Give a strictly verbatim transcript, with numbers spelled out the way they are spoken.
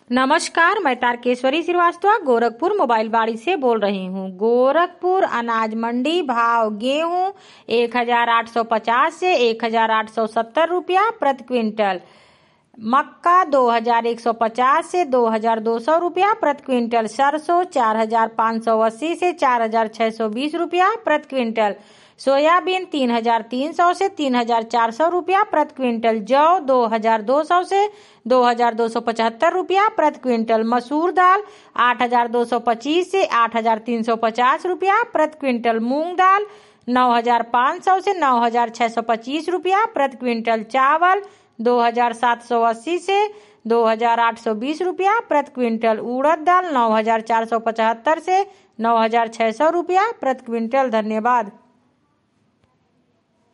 नमस्कार, मैं तारकेश्वरी श्रीवास्तव गोरखपुर मोबाइल बाड़ी से बोल रही हूँ। गोरखपुर अनाज मंडी भाव गेहूँ एक हजार आठ सौ पचास से एक हजार आठ सौ सत्तर रुपया प्रति क्विंटल, मक्का दो हजार एक सौ पचास से दो हजार दो सौ रुपया प्रति क्विंटल, सरसों चार हजार पाँच सौ अस्सी से चार हजार छह सौ बीस रुपया प्रति क्विंटल, सोयाबीन तीन हजार तीन सौ से तीन हजार चार सौ रुपया प्रति क्विंटल, जौ दो हजार दो सौ से दो हजार दो सौ पचहत्तर रुपया प्रति क्विंटल, मसूर दाल आठ हजार दो सौ पच्चीस से आठ हजार तीन सौ पचास रुपया प्रति क्विंटल, मूंग दाल नौ हजार पाँच सौ से नौ हजार छह सौ पच्चीस रुपया प्रति क्विंटल, चावल दो हजार सात सौ अस्सी से दो हजार आठ सौ बीस रुपया प्रति क्विंटल, उड़द दाल नौ हजार चार सौ पचहत्तर से नौ हजार छह सौ रुपया प्रति क्विंटल। धन्यवाद।